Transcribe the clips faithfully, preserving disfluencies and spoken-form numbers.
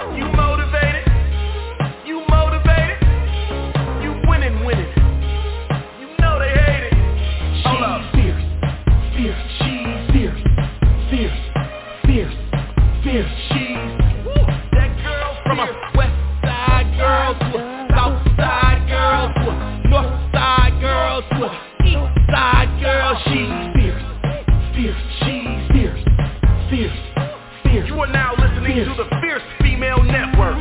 You motivated? You motivated? You winning, winning. You know they hate it. Hold up. Fierce, fierce, she's fierce, fierce, fierce, fierce, she's Woo, that girl from a west side girl to a south side girl to a north side girl to a east side girl. She's fierce, fierce, she's fierce, fierce, fierce. You are now listening fierce. to the Fierce Female Network.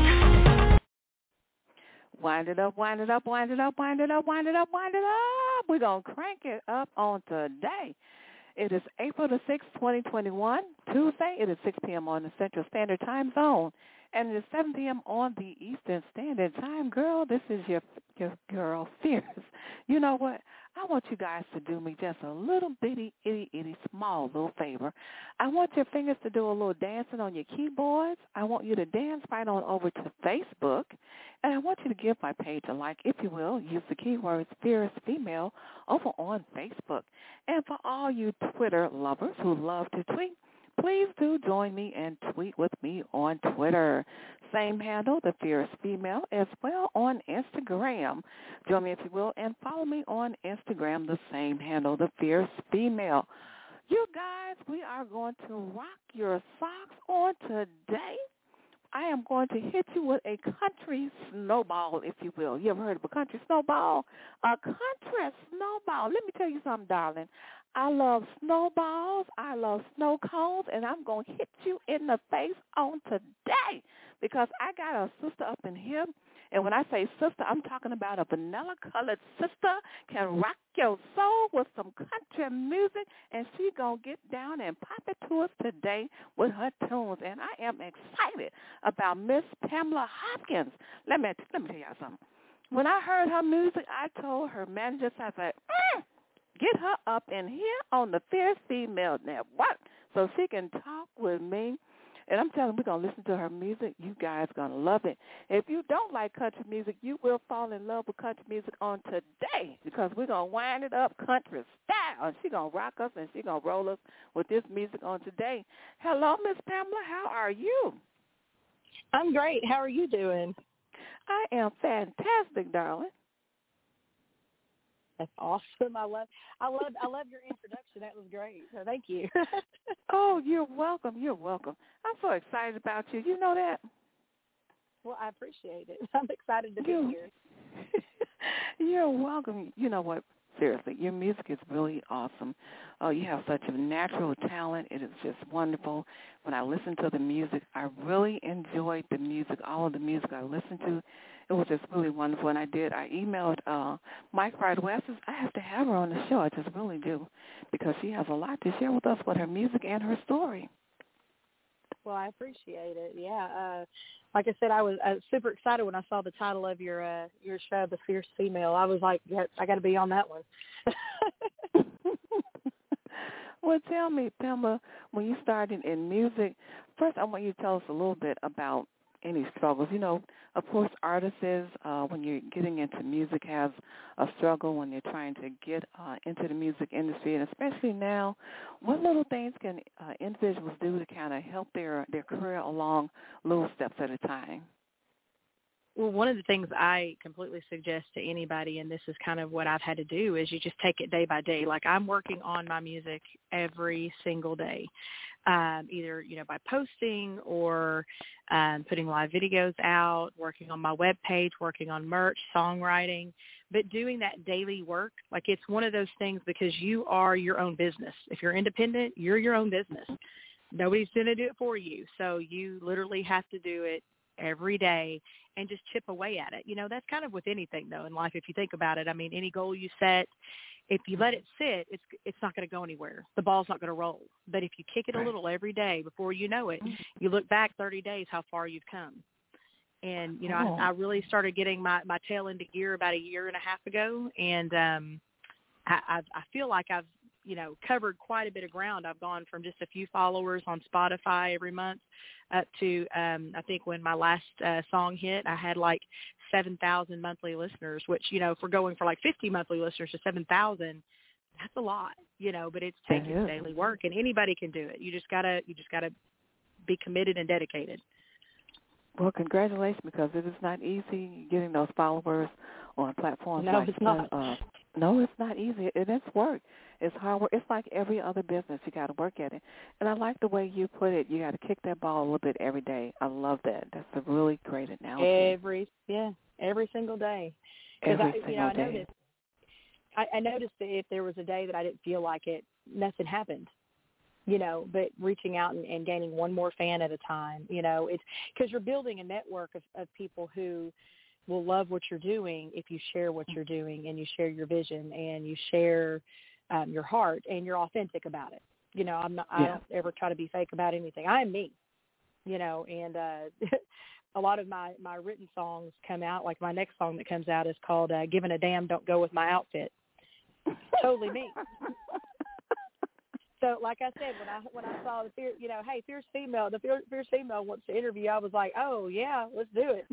Wind it up, wind it up, wind it up, wind it up, wind it up, wind it up. We're going to crank it up on today. It is April the sixth, twenty twenty-one, Tuesday. It is six p.m. on the Central Standard Time Zone, and it is seven p.m. on the Eastern Standard Time. Girl, this is your your girl, Fierce. You know what? I want you guys to do me just a little bitty, itty, itty, small little favor. I want your fingers to do a little dancing on your keyboards. I want you to dance right on over to Facebook, and I want you to give my page a like, if you will. Use the keywords Fierce Female over on Facebook. And for all you Twitter lovers who love to tweet, please do join me and tweet with me on Twitter. Same handle, the Fierce Female, as well on Instagram. Join me, if you will, and follow me on Instagram, the same handle, the Fierce Female. You guys, we are going to rock your socks on today. I am going to hit you with a country snowball, if you will. You ever heard of a country snowball? A country snowball. Let me tell you something, darling. I love snowballs. I love snow cones, and I'm going to hit you in the face on today because I got a sister up in here. And when I say sister, I'm talking about a vanilla-colored sister can rock your soul with some country music, and she's going to get down and pop it to us today with her tunes. And I am excited about Miss Pamela Hopkins. Let me, let me tell y'all something. When I heard her music, I told her manager, I said, mm, get her up in here on the Fierce Female Network so she can talk with me. And I'm telling you, we're going to listen to her music. You guys are going to love it. If you don't like country music, you will fall in love with country music on today because we're going to wind it up country style. And she's going to rock us and she's going to roll us with this music on today. Hello, Miss Pamela. How are you? I'm great. How are you doing? I am fantastic, darling. That's awesome. I love, I love, I love your introduction. That was great. So thank you. Oh, you're welcome. You're welcome. I'm so excited about you. You know that? Well, I appreciate it. I'm excited to be you, here. You're welcome. You know what? Seriously, your music is really awesome. Oh, you have such a natural talent. It is just wonderful. When I listen to the music, I really enjoyed the music, all of the music I listened to. It was just really wonderful, and I did. I emailed uh, Mike Pride West. I have to have her on the show. I just really do, because she has a lot to share with us with her music and her story. Well, I appreciate it. Yeah, uh, like I said, I was, I was super excited when I saw the title of your uh, your show, The Fierce Female. I was like, yeah, I got to be on that one. Well, tell me, Pamela, when you started in music, first I want you to tell us a little bit about any struggles. You know, of course, artists, uh, when you're getting into music, has a struggle when they're trying to get uh, into the music industry, and especially now, what little things can uh, individuals do to kind of help their, their career along little steps at a time? Well, one of the things I completely suggest to anybody, and this is kind of what I've had to do, is you just take it day by day. Like, I'm working on my music every single day, um, either, you know, by posting or um, putting live videos out, working on my webpage, working on merch, songwriting, but doing that daily work. Like, it's one of those things because you are your own business. If you're independent, you're your own business. Nobody's going to do it for you. So you literally have to do it every day and just chip away at it. You know, that's kind of with anything, though, in life, if you think about it. I mean, any goal you set, if you let it sit, it's it's not going to go anywhere. The ball's not going to roll. But if you kick it a little every day, before you know it, you look back thirty days, how far you've come. And, you know, oh. I, I really started getting my, my tail into gear about a year and a half ago. And um, I, I, I feel like I've, you know, covered quite a bit of ground. I've gone from just a few followers on Spotify every month up to, um, I think when my last uh, song hit, I had like seven thousand monthly listeners, which, you know, if we're going for like fifty monthly listeners to seven thousand, that's a lot, you know, but it's taking daily work, and anybody can do it. You just gotta, you just gotta be committed and dedicated. Well, congratulations, because it is not easy getting those followers on platforms No, like it's not. Uh, no, it's not easy. It is work. It's hard work. It's like every other business. You got to work at it. And I like the way you put it. You got to kick that ball a little bit every day. I love that. That's a really great analogy. Every yeah, every single day. Because Every I, single you know, I day. noticed. I, I noticed that if there was a day that I didn't feel like it, nothing happened. You know, but reaching out and, and gaining one more fan at a time. You know, it's because you're building a network of, of people who will love what you're doing if you share what you're doing and you share your vision and you share um, your heart and you're authentic about it. You know, I'm not, I Yeah. don't ever try to be fake about anything. I am me, you know, and uh, a lot of my, my written songs come out. Like my next song that comes out is called uh, Giving a Damn Don't Go With My Outfit. Totally me. So, like I said, when I when I saw the fear, you know, hey, fierce female, the fierce, fierce female wants to interview, I was like, oh yeah, let's do it.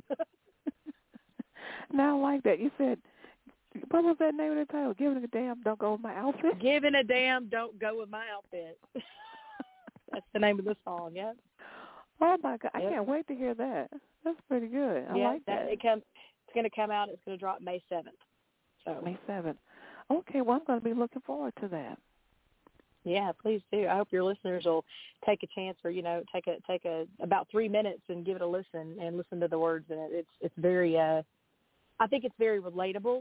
Now, I like that. You said, what was that name of the title? Giving a damn, don't go with my outfit. Giving a damn, don't go with my outfit. That's the name of the song. Yeah. Oh my God, I Yep. can't wait to hear that. That's pretty good. I yeah, like that. It come, it's going to come out. It's going to drop May seventh. So May seventh. Okay, well, I'm going to be looking forward to that. yeah, please do. I hope your listeners will take a chance, or you know, take a take a about three minutes and give it a listen and listen to the words in it. It's it's very. Uh, I think it's very relatable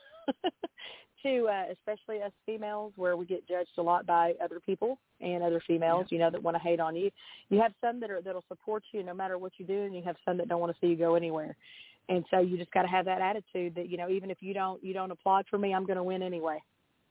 to uh, especially us females, where we get judged a lot by other people and other females, Yeah. you know, that want to hate on you. You have some that are that'll support you no matter what you do, and you have some that don't want to see you go anywhere. And so you just got to have that attitude that, you know, even if you don't you don't applaud for me, I'm going to win anyway.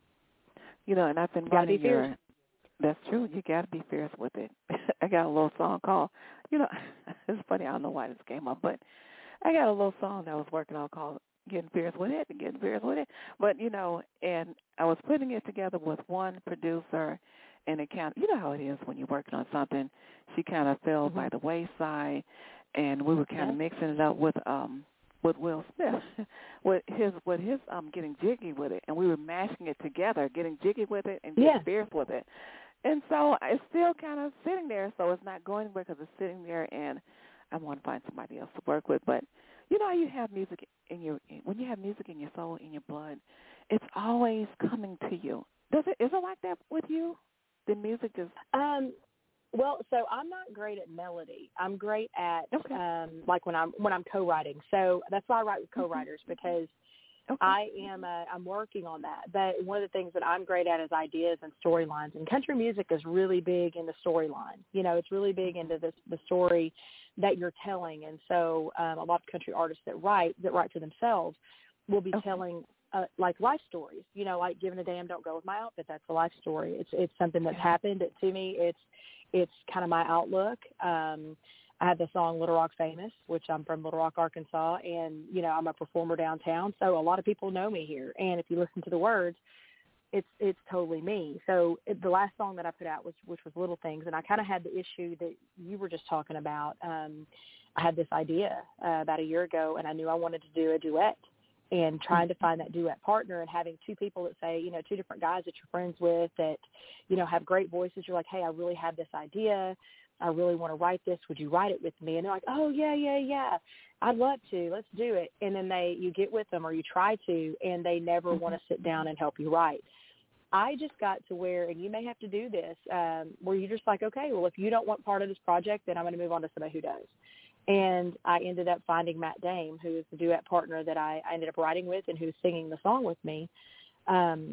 You know, and I've been Gotta be running your. fierce. That's true. You got to be fierce with it. I got a little song called, you know, it's funny. I don't know why this came up, but I got a little song that I was working on called Getting Fierce with It, Getting Fierce with It. But, you know, and I was putting it together with one producer, and it kind of, you know how it is when you're working on something. She kind of fell Mm-hmm. by the wayside, and we were kind Yeah. of mixing it up with um with Will Smith, with his with his um getting jiggy with it, and we were mashing it together, getting jiggy with it and getting Yeah. fierce with it. And so it's still kind of sitting there, so it's not going anywhere because it's sitting there, and I want to find somebody else to work with. But you know, you have music in your when you have music in your soul, in your blood, it's always coming to you. Does it? Is it like that with you? The music is Um, well, so I'm not great at melody. I'm great at Okay. um, like when I'm when I'm co-writing. So that's why I write with co-writers, because okay. I am uh, I'm working on that. But one of the things that I'm great at is ideas and storylines. And country music is really big in the storyline. You know, it's really big into this the story that you're telling. And so um, a lot of country artists that write that write for themselves will be Okay. telling uh, like life stories. You know, like Giving a Damn Don't Go With My Outfit. That's a life story. It's it's something that's Yeah. happened to me. It's it's kind of my outlook. Um, I have the song Little Rock Famous, which I'm from Little Rock, Arkansas, and, you know, I'm a performer downtown, so a lot of people know me here. And if you listen to the words, it's it's totally me. So it, the last song that I put out, was, which was Little Things, and I kind of had the issue that you were just talking about. Um, I had this idea uh, about a year ago, and I knew I wanted to do a duet. And trying to find that duet partner and having two people that say, you know, two different guys that you're friends with that, you know, have great voices. You're like, hey, I really have this idea. I really want to write this. Would you write it with me? And they're like, oh, yeah, yeah, yeah. I'd love to. Let's do it. And then they, you get with them or you try to, and they never Mm-hmm. want to sit down and help you write. I just got to where, and you may have to do this, um, where you're just like, okay, well, if you don't want part of this project, then I'm going to move on to somebody who does. And I ended up finding Matt Dame, who is the duet partner that I, I ended up writing with and who's singing the song with me. Um,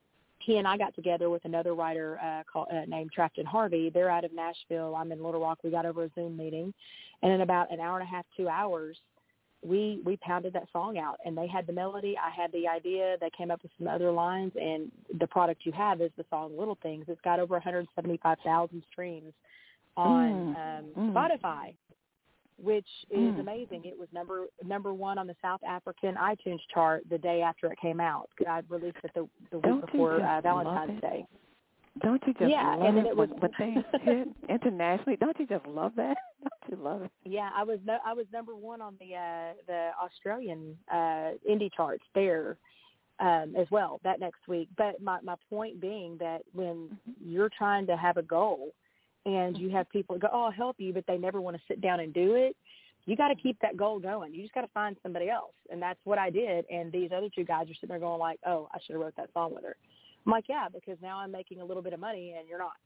he and I got together with another writer uh, called, uh, named Trafton Harvey. They're out of Nashville. I'm in Little Rock. We got over a Zoom meeting. And in about an hour and a half, two hours, we, we pounded that song out. And they had the melody. I had the idea. They came up with some other lines. And the product you have is the song Little Things. It's got over one hundred seventy-five thousand streams on Mm. um, Mm. Spotify, which is Mm. amazing. It was number number one on the South African iTunes chart the day after it came out. I released it the, the week Don't you before just uh, love Valentine's it? Day. Don't you just Yeah, love and then it it when, was- when things hit internationally? Don't you just love that? Don't you love it? Yeah, I was no, I was number one on the uh, the Australian uh, indie charts there um, as well that next week. But my, my point being that when you're trying to have a goal and you have people go, oh, I'll help you, but they never want to sit down and do it, you got to keep that goal going. You just got to find somebody else. And that's what I did. And these other two guys are sitting there going like, oh, I should have wrote that song with her. I'm like, yeah, because now I'm making a little bit of money and you're not.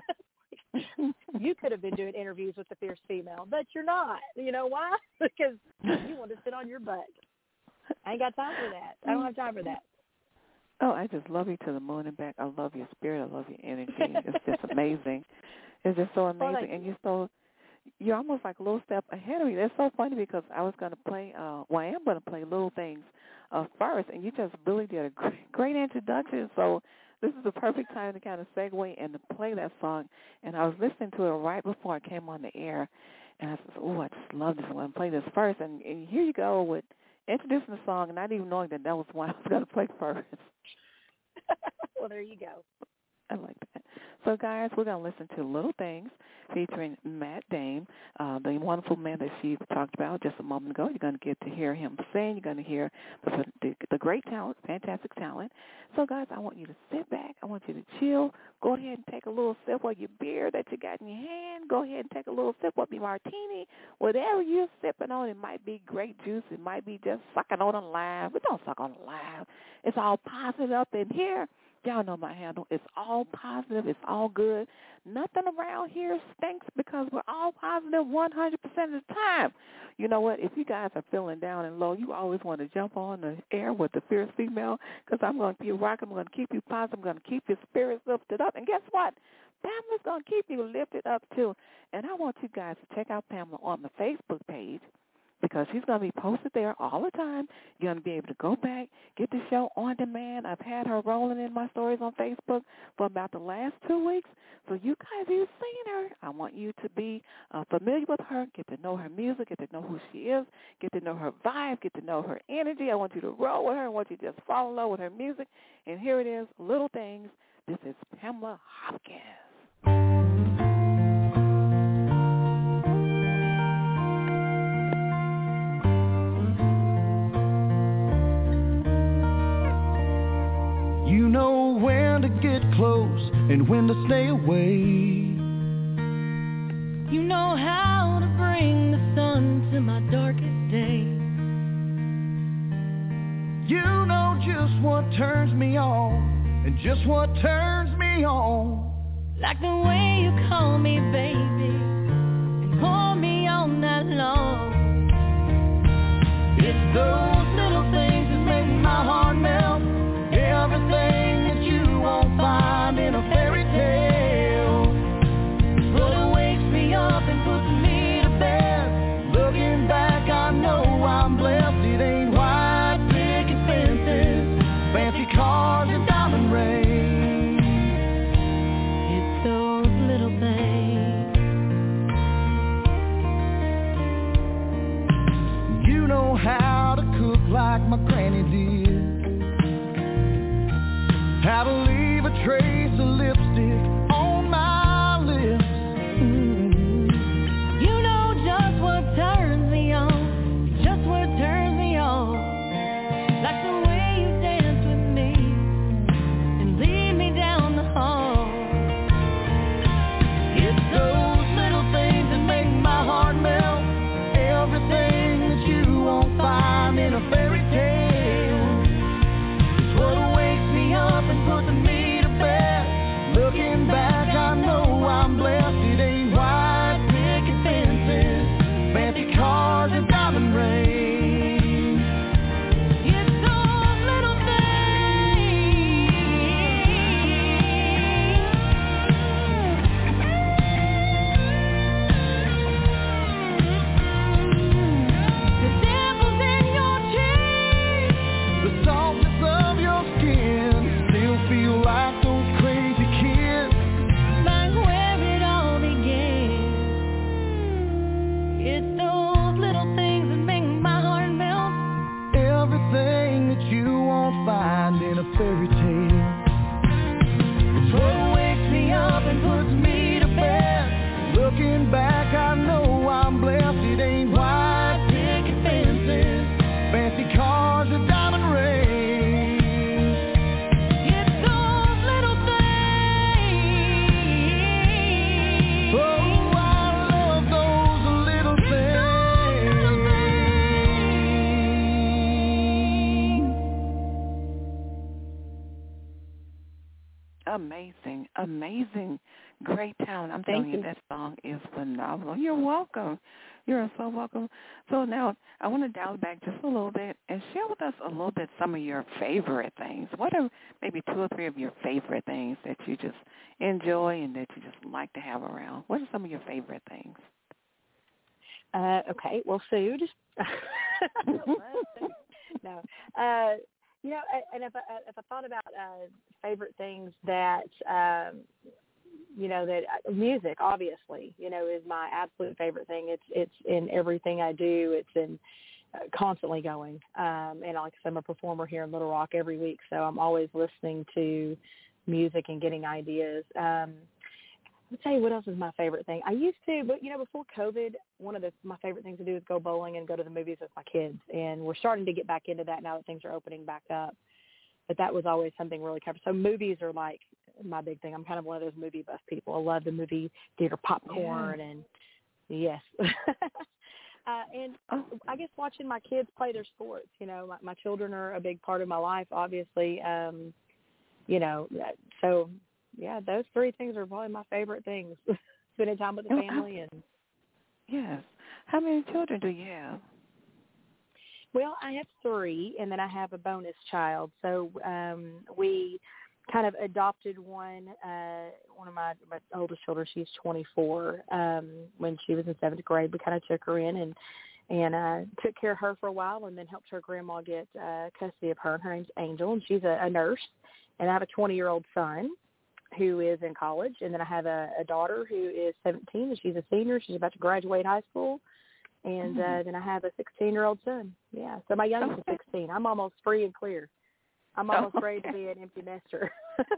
You could have been doing interviews with the fierce female, but you're not. You know why? Because you want to sit on your butt. I ain't got time for that. I don't have time for that. Oh, I just love you to the moon and back. I love your spirit. I love your energy. It's just amazing. It's just so amazing. Well, and you're so, you're almost like a little step ahead of me. That's so funny because I was going to play, uh, well, I am going to play Little Things uh, first, and you just really did a great, great introduction. So this is the perfect time to kind of segue and to play that song. And I was listening to it right before I came on the air, and I said, oh, I just love this one. Play this first. And, and here you go with introducing the song, and not even knowing that that was one I was going to play first. Well, there you go. I like that. So, guys, we're going to listen to Little Things featuring Matt Dame, uh, the wonderful man that she talked about just a moment ago. You're going to get to hear him sing. You're going to hear the, the, the great talent, fantastic talent. So, guys, I want you to sit back. I want you to chill. Go ahead and take a little sip of your beer that you got in your hand. Go ahead and take a little sip of your martini. Whatever you're sipping on, it might be grape juice. It might be just sucking on a lime. But don't suck on a lime. It's all positive up in here. Y'all know my handle. It's all positive. It's all good. Nothing around here stinks because we're all positive one hundred percent of the time. You know what? If you guys are feeling down and low, you always want to jump on the air with the fierce female because I'm going to keep rocking. I'm going to keep you positive. I'm going to keep your spirits lifted up. And guess what? Pamela's going to keep you lifted up, too. And I want you guys to check out Pamela on the Facebook page, because she's going to be posted there all the time. You're going to be able to go back, get the show on demand. I've had her rolling in my stories on Facebook for about the last two weeks. So you guys, you've seen her. I want you to be uh, familiar with her, get to know her music, get to know who she is, get to know her vibe, get to know her energy. I want you to roll with her. I want you to just fall in love with her music. And here it is, Little Things. This is Pamela Hopkins. You know when to get close and when to stay away. You know how to bring the sun to my darkest day. You know just what turns me on and just what turns me on. Like the way you call me baby and hold me all night long. It's those little things that make my heart melt. Everything that you won't find in a fairy tale. What wakes me up and puts me to bed. Looking back, I know I'm blessed. It ain't white picket fences, fancy cars and diamond rings. It's those little things. You know how to cook like my granny did. How to leave a trace of lipstick on my lips. Mm-hmm. You know just what turns me on, just what turns me on. Like the way you dance with me and lead me down the hall. It's those little things that make my heart melt. Everything that you won't find in a fairy tale. It's what wakes me up and puts amazing, amazing, great talent. I'm Thank telling you, you. that song is phenomenal. You're welcome. You're so welcome. So now I want to dial back just a little bit and share with us a little bit some of your favorite things. What are maybe two or three of your favorite things that you just enjoy and that you just like to have around? What are some of your favorite things? Uh, okay, well, food. no, uh, you know, and if I, if I thought about uh, favorite things that, um, you know, that uh, music, obviously, you know, is my absolute favorite thing. It's it's in everything I do. It's in uh, constantly going. Um, and like I said, I'm a performer here in Little Rock every week, so I'm always listening to music and getting ideas. Um, I'll tell you what else is my favorite thing. I used to, but, you know, before COVID, one of the my favorite things to do is go bowling and go to the movies with my kids. And we're starting to get back into that now that things are opening back up. But that was always something really covered. So movies are like my big thing. I'm kind of one of those movie buff people. I love the movie theater popcorn, yeah. and yes. uh, and oh. I guess watching my kids play their sports. You know, my, my children are a big part of my life, obviously. Um, you know, so... Yeah, those three things are probably my favorite things. Spending time with the oh, family. and Yes. How many children do you have? Well, I have three, and then I have a bonus child. So um, we kind of adopted one, uh, one of my, my oldest children. She's twenty-four. Um, when she was in seventh grade, we kind of took her in and and uh, took care of her for a while and then helped her grandma get uh, custody of her. Her name's Angel, and she's a, a nurse. And I have a twenty-year-old son who is in college, and then I have a, a daughter who is seventeen, and she's a senior. She's about to graduate high school, and mm-hmm. uh, then I have a sixteen-year-old son. Yeah, so my youngest okay. is sixteen. I'm almost free and clear. I'm almost okay. ready to be an empty nester.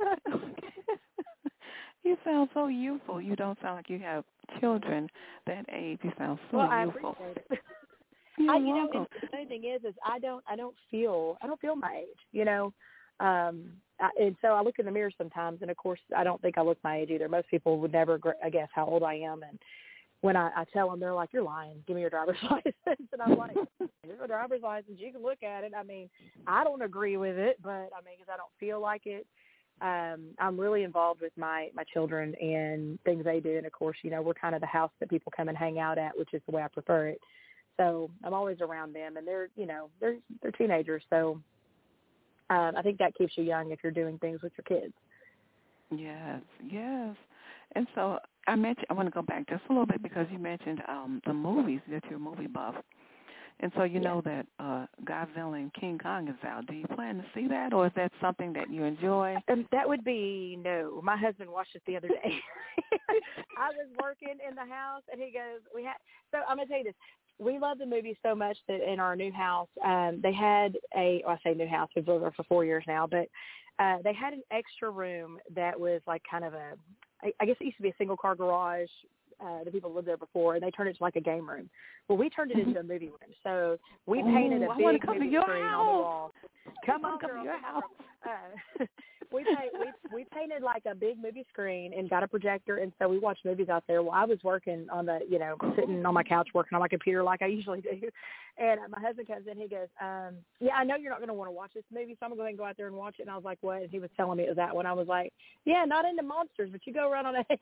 You sound so youthful. You don't sound like you have children that age. You sound so well, I youthful. appreciate it. You're I, you welcome. know, and the funny thing is, is I don't, I don't feel, I don't feel my age. You know. Um, I, and so I look in the mirror sometimes, and of course, I don't think I look my age either. Most people would never, I guess, how old I am. And when I, I tell them, they're like, "You're lying. Give me your driver's license." And I'm like, "Here's my driver's license. You can look at it." I mean, I don't agree with it, but I mean, because I don't feel like it. Um, I'm really involved with my my children and things they do, and of course, you know, we're kind of the house that people come and hang out at, which is the way I prefer it. So I'm always around them, and they're, you know, they're they're teenagers, so. Um, I think that keeps you young if you're doing things with your kids. Yes, yes. And so I mentioned, I want to go back just a little bit because you mentioned um, the movies, that you're a movie buff. And so you yeah. know that uh, Godzilla and King Kong is out. Do you plan to see that, or is that something that you enjoy? Um, that would be, no. My husband watched it the other day. I was working in the house, and he goes, "We had." So I'm going to tell you this. We love the movie so much that in our new house, um, they had a, well, I say new house, we've lived there for four years now, but uh, they had an extra room that was like kind of a, I, I guess it used to be a single car garage. Uh, the people lived there before, and they turned it to like a game room. Well, we turned it into a movie room. So we painted Ooh, a I big come movie to your screen house. on the wall. Come on, come girl, to your come house. Uh, we, paint, we we painted like a big movie screen and got a projector, and so we watched movies out there. Well, I was working on the, you know, sitting on my couch working on my computer like I usually do, and uh, my husband comes in. He goes, um, "Yeah, I know you're not going to want to watch this movie, so I'm going to go ahead and go out there and watch it." And I was like, "What?" And he was telling me it was that one. I was like, "Yeah, not into monsters, but you go run on ahead."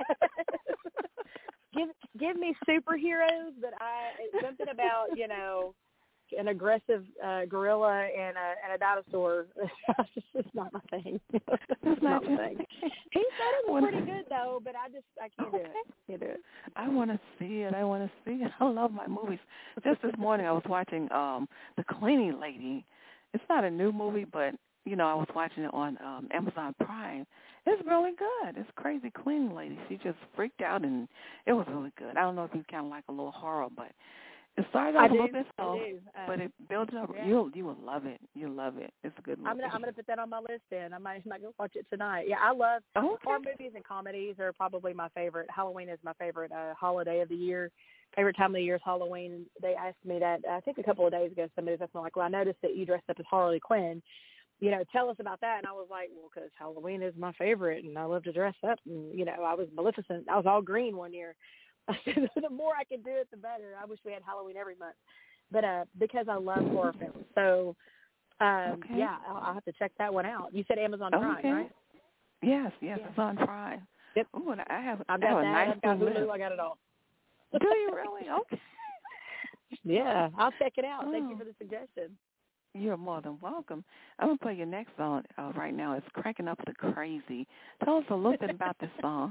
give give me superheroes, but I it's something about, you know, an aggressive uh, gorilla and a, and a dinosaur. It's just not my thing. It's not my thing. He said it was pretty good though, but I just I can't do it. Can't do it. I want to see it. I want to see it. I love my movies. Just this morning, I was watching um The Cleaning Lady. It's not a new movie, but you know, I was watching it on um Amazon Prime. It's really good. It's Crazy Cleaning Lady. She just freaked out, and it was really good. I don't know if you kind of like a little horror, but it started off I a do, little bit slow, um, but it builds up. Yeah. You'll you will love it. You'll love it. It's a good movie. I'm gonna I'm gonna put that on my list. Then I might might go watch it tonight. Yeah, I love oh, okay. horror movies and comedies are probably my favorite. Halloween is my favorite uh, holiday of the year. Favorite time of the year is Halloween. They asked me that I think a couple of days ago. Somebody was like, "Well, I noticed that you dressed up as Harley Quinn. You know, tell us about that." And I was like, "Well, because Halloween is my favorite, and I love to dress up. And you know, I was Maleficent. I was all green one year. The more I can do it, the better. I wish we had Halloween every month." But uh, because I love horror films. So, um, okay. yeah, I'll, I'll have to check that one out. You said Amazon Prime, okay. right? Yes, yes, Yeah. it's on Prime. Yep. Ooh, and I have, I've I have got a that. nice I've got little Hulu. list. I got it all. Do you really? Okay. Yeah, I'll check it out. Oh. Thank you for the suggestion. You're more than welcome. I'm going to play your next song uh, right now. It's Cranking Up the Crazy. Tell us a little bit about this song.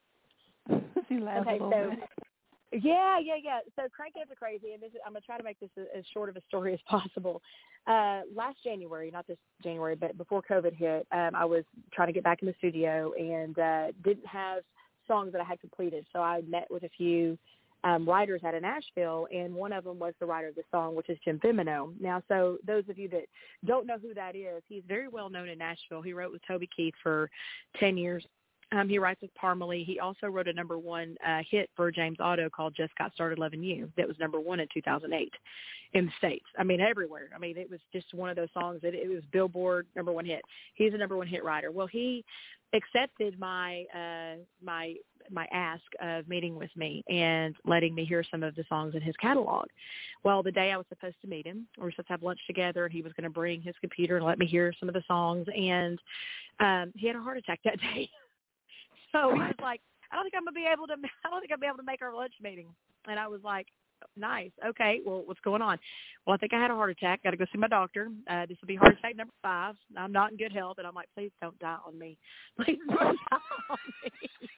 She laughs Okay, a little so bit. yeah, yeah, yeah. So Cranking Up the Crazy, and this is, I'm gonna try to make this as, as short of a story as possible. Uh, last January, not this January, but before COVID hit, um, I was trying to get back in the studio and uh, didn't have songs that I had completed. So I met with a few um, writers out of Nashville, and one of them was the writer of the song, which is Jim Femino. Now, so those of you that don't know who that is, he's very well known in Nashville. He wrote with Toby Keith for ten years. Um, he writes with Parmalee. He also wrote a number one uh, hit for James Otto called Just Got Started Loving You that was number one in two thousand eight in the States. I mean, everywhere. I mean, it was just one of those songs that it was Billboard number one hit. He's a number one hit writer. Well, he accepted my uh, my my ask of meeting with me and letting me hear some of the songs in his catalog. Well, the day I was supposed to meet him, we were supposed to have lunch together, and he was going to bring his computer and let me hear some of the songs, and um, he had a heart attack that day. So he was like, I don't think I'm gonna be able to. I don't think I'll be able to make our lunch meeting. And I was like, nice, okay. Well, what's going on? Well, I think I had a heart attack. Got to go see my doctor. Uh, this will be heart attack number five. I'm not in good health, and I'm like, please don't die on me. Please don't die on me.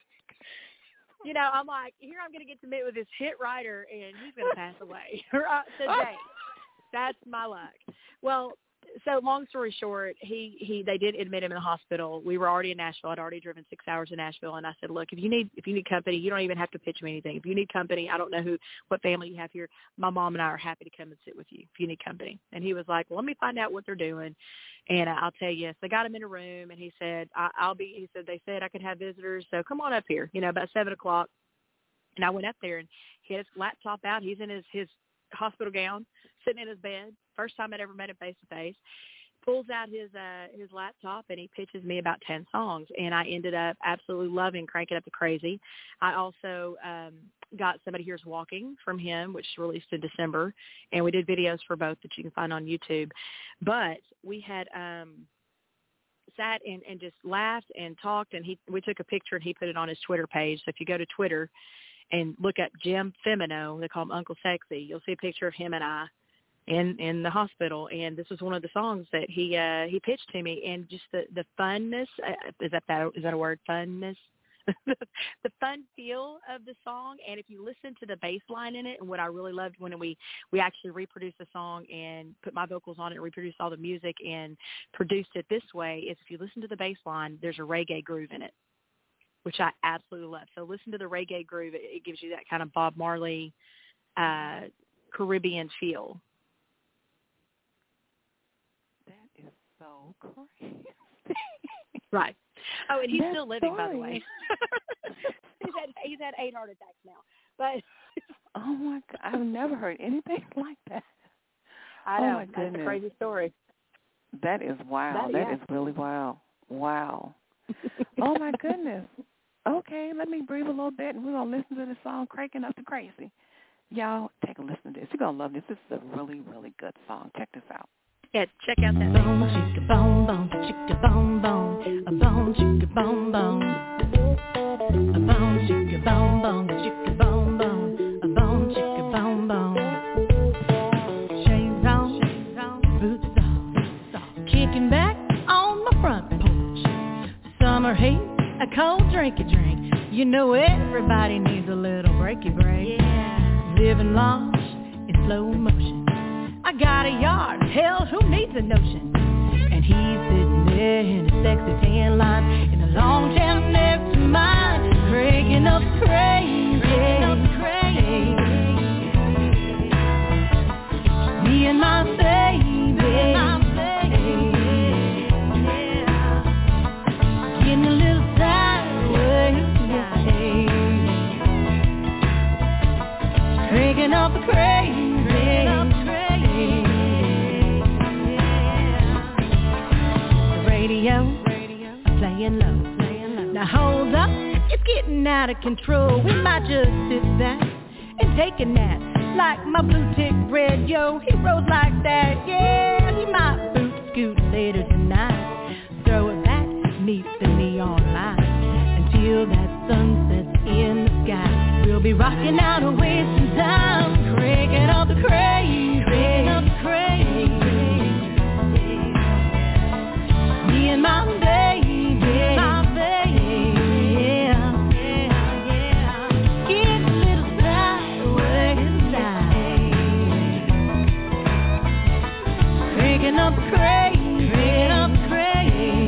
You know, I'm like, here I'm gonna get to meet with this hit writer, and he's gonna pass away uh, today. That's my luck. Well. So long story short, he, he they did admit him in the hospital. We were already in Nashville. I'd already driven six hours to Nashville, and I said, look, if you need if you need company, you don't even have to pitch me anything. If you need company, I don't know who what family you have here. My mom and I are happy to come and sit with you if you need company. And he was like, well, let me find out what they're doing, and I'll tell you. So they got him in a room, and he said, I, I'll be. He said they said I could have visitors, so come on up here. You know, about seven o'clock. And I went up there, and he had his laptop out. He's in his his hospital gown, sitting in his bed. First time I'd ever met him face to face. Pulls out his uh, his laptop, and he pitches me about ten songs, and I ended up absolutely loving Cranking Up the Crazy. I also um, got Somebody Here's Walking from him, which released in December, and we did videos for both that you can find on YouTube. But we had um, sat and, and just laughed and talked, and he we took a picture, and he put it on his Twitter page. So if you go to Twitter and look at Jim Femino, they call him Uncle Sexy, you'll see a picture of him and I in in the hospital, and this was one of the songs that he uh he pitched to me, and just the the funness uh, is that that is that a word, funness the fun feel of the song. And if you listen to the bass line in it, and what I really loved when we we actually reproduced the song and put my vocals on it and reproduced all the music and produced it this way, is if you listen to the bass line, there's a reggae groove in it, which I absolutely love. So listen to the reggae groove. It, it gives you that kind of Bob Marley uh Caribbean feel. Is so crazy. Right. Oh, and he's That's still living, story. by the way. he's had he's had eight heart attacks now. But oh my God, I've never heard anything like that. I know. Oh my That's goodness. a crazy story. That is wow. That, that yeah. is really wow. Wow. Oh my goodness. Okay, let me breathe a little bit, and we're gonna listen to the song "Cranking Up the Crazy." Y'all take a listen to this. You're gonna love this. This is a really, really good song. Check this out. Yeah, check out that. Boom, chicka, boom, boom, chicka, boom, boom, a boom, chicka, boom, boom, a boom, chicka, boom, boom, chicka, boom, boom, a boom, chicka, boom, boom. Shades on, boots off, kicking back on my front porch. Summer heat, a cold drinky drink. You know everybody needs a little breaky break. Yeah. Living large in slow motion. I got a yard, hell, who needs a notion? And he's sitting there in a sexy tan line, in a long chair next to mine, cranking up crazy, crazy. Me and my baby, getting a little sideways, cranking up crazy. Radio, playing low, playing low. Now hold up, it's getting out of control. We might just sit back and take a nap, like my blue tick red, yo. He rolls like that, yeah. He might boot scoot later tonight. Throw it back, meet the neon sunsets in the sky. We'll be rocking out and wasting time, cranking up the crazy, cranking up the crazy. Me and my baby, my baby, yeah, yeah, yeah. Get a little side, work inside, cranking up the crazy, cranking up the crazy.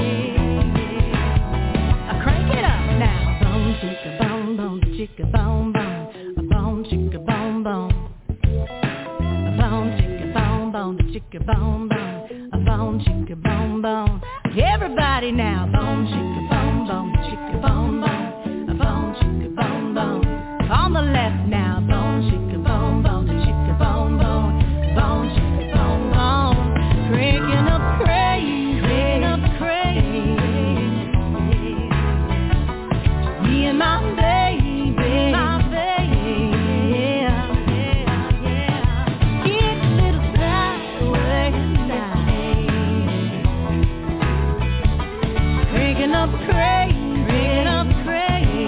I crank it up now. Boom, chicka, boom, boom, chicka, boom, boom, a boom, chicka, boom, boom, a boom, chicka, boom, boom, chicka, boom, boom, a boom, chicka, boom, boom. Everybody now, boom, chicka, boom, boom, chicka, boom, boom, a boom, chicka, boom, boom. On the left now, boom, chicka, boom, boom, chicka, boom, boom, boom, chicka, boom, boom. Cranking up crazy, cranking up crazy. Me and my baby, my baby, yeah, yeah, yeah. Get a little side, work inside. Cranking up crazy, cranking up crazy.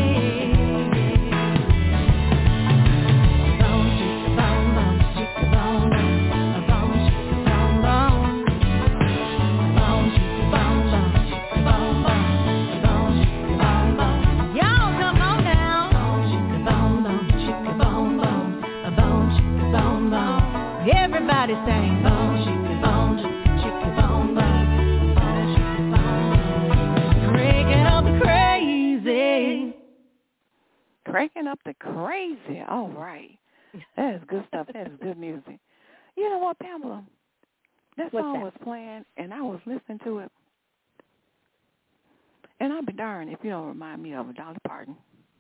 Boom, chicka, boom, boom, chicka, boom, boom, a boom, chicka, boom, boom, boom, chicka, boom, boom, chicka, boom, boom, a boom, chicka, boom, boom. Y'all come on now. Boom, chicka, boom, boom, chicka, boom, boom, a boom, chicka, boom, boom. Everybody sing boom, chicka, boom, chicka, boom, boom, boom, chicka, boom, boom. Cranking up crazy. Cranking up the crazy. All right. That is good stuff. That is good music. You know what, Pamela? That What's song that? was playing, and I was listening to it. And I'll be darned if you don't remind me of Dolly Parton.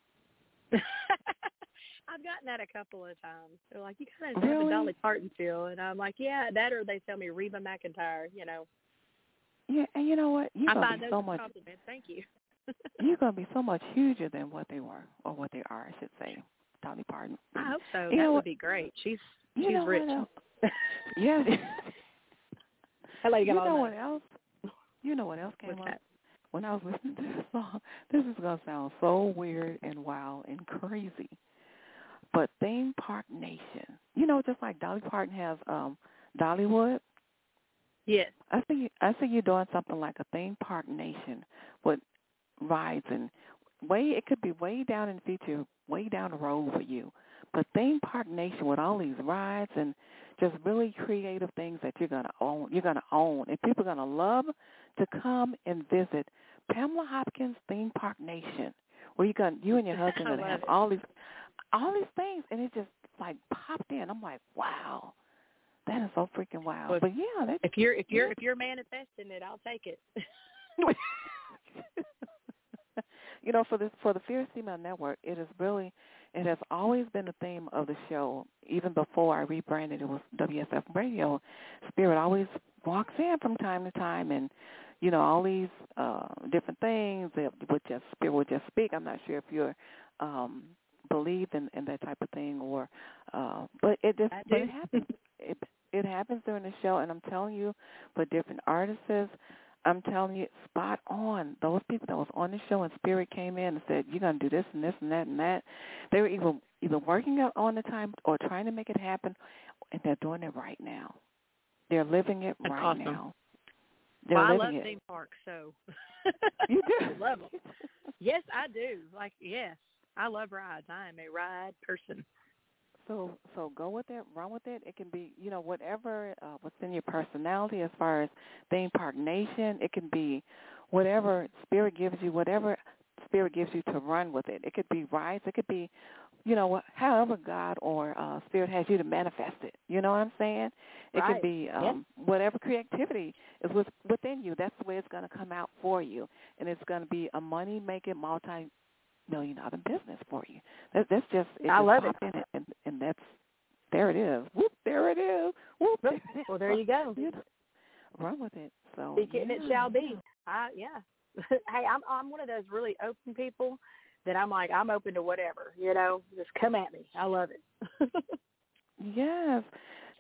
I've gotten that a couple of times. They're like, you kind of have Really? a Dolly Parton feel. And I'm like, yeah, that or they tell me Reba McEntire, you know. Yeah, and you know what? You're I gonna find be those so are much. compliments. Thank you. You're gonna be so much huger than what they were, or what they are, I should say. Dolly Parton. I hope so. You that know would what? be great. She's You she's know rich. what else? Yeah. Hello, you You got all know that. what else? You know what else came What's up? that? When I was listening to this song, this is going to sound so weird and wild and crazy, but Theme Park Nation, you know, just like Dolly Parton has um, Dollywood, Yes. I think I think you're doing something like a Theme Park Nation with rides and way, it could be way down in the future, way down the road for you, but Theme Park Nation with all these rides and just really creative things that you're gonna own. You're gonna own, and people are gonna love to come and visit Pamela Hopkins Theme Park Nation, where you gonna you and your husband I gonna love have it. all these all these things, and it just like popped in. I'm like, wow, that is so freaking wild. Well, but yeah, that, If you're if you're yeah. if you're manifesting it, I'll take it. You know, for the for the Fierce Female Network, it is really, it has always been the theme of the show. Even before I rebranded, it was W S F Radio. Spirit always walks in from time to time, and you know, all these uh, different things that would just Spirit would just speak. I'm not sure if you're um, believed in, in that type of thing, or uh, but it just I but do. it happens. It it happens during the show, and I'm telling you, for different artists. I'm telling you, spot on. Those people that was on the show and Spirit came in and said, you're going to do this and this and that and that. They were either, either working out on the time or trying to make it happen, and they're doing it right now. They're living it That's right awesome. now. They're Well, I living love it. theme parks, so You do? I love them. Yes, I do. Like, yes, I love rides. I am a ride person. So so go with it, run with it. It can be, you know, whatever, uh, what's in your personality as far as Theme Park Nation. It can be whatever Spirit gives you, whatever Spirit gives you to run with it. It could be rides. It could be, you know, however God or uh, Spirit has you to manifest it. You know what I'm saying? It Right. could be um, Yep. whatever creativity is with, within you. That's the way it's going to come out for you. And it's going to be a money-making, multi million dollar business for you. That, that's just it. I just love it. popped in, and, and that's there it is. Whoop, there it is. Whoop. There it is. Well, there you go. You know, run with it. So Speak it and yeah. it shall be. I, yeah. Hey, I'm I'm one of those really open people that I'm like, I'm open to whatever, you know, just come at me. I love it. Yes.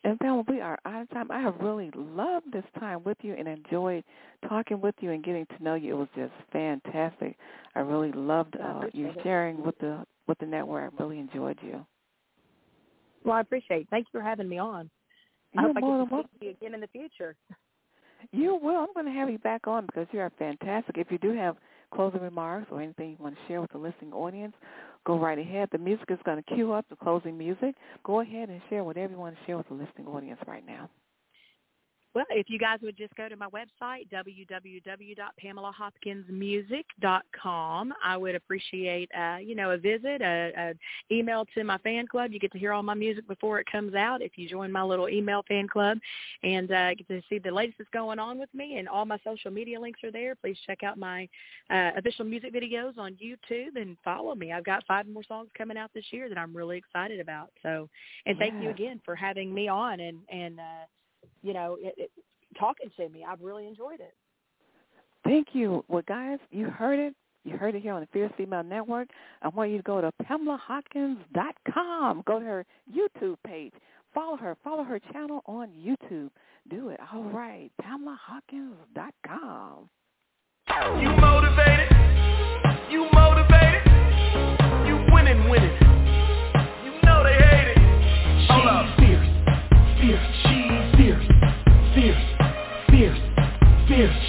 And Pamela, we are out of time. I have really loved this time with you and enjoyed talking with you and getting to know you. It was just fantastic. I really loved uh, you sharing with the with the network. I really enjoyed you. Well, I appreciate it. Thank you for having me on. I You're hope I more get than to speak to you again in the future. You will. I'm going to have you back on because you are fantastic. If you do have closing remarks or anything you want to share with the listening audience, go right ahead. The music is going to cue up the closing music. Go ahead and share whatever you want to share with the listening audience right now. Well, if you guys would just go to my website, w w w dot pamela hopkins music dot com, I would appreciate, uh, you know, a visit, a, a email to my fan club. You get to hear all my music before it comes out if you join my little email fan club, and uh, get to see the latest that's going on with me, and all my social media links are there. Please check out my uh, official music videos on YouTube and follow me. I've got five more songs coming out this year that I'm really excited about. So, and thank yes. you again for having me on and, and, uh, you know, it, it, talking to me. I've really enjoyed it. Thank you. Well, guys, you heard it. You heard it here on the Fierce Female Network. I want you to go to pamela hopkins dot com. Go to her YouTube page. Follow her. Follow her channel on YouTube. Do it. All right. pamela hopkins dot com. You motivated. You motivated. You winning, winning. You know they hate it. Hold up. Fierce, fierce, she's fierce, fierce, fierce, fierce.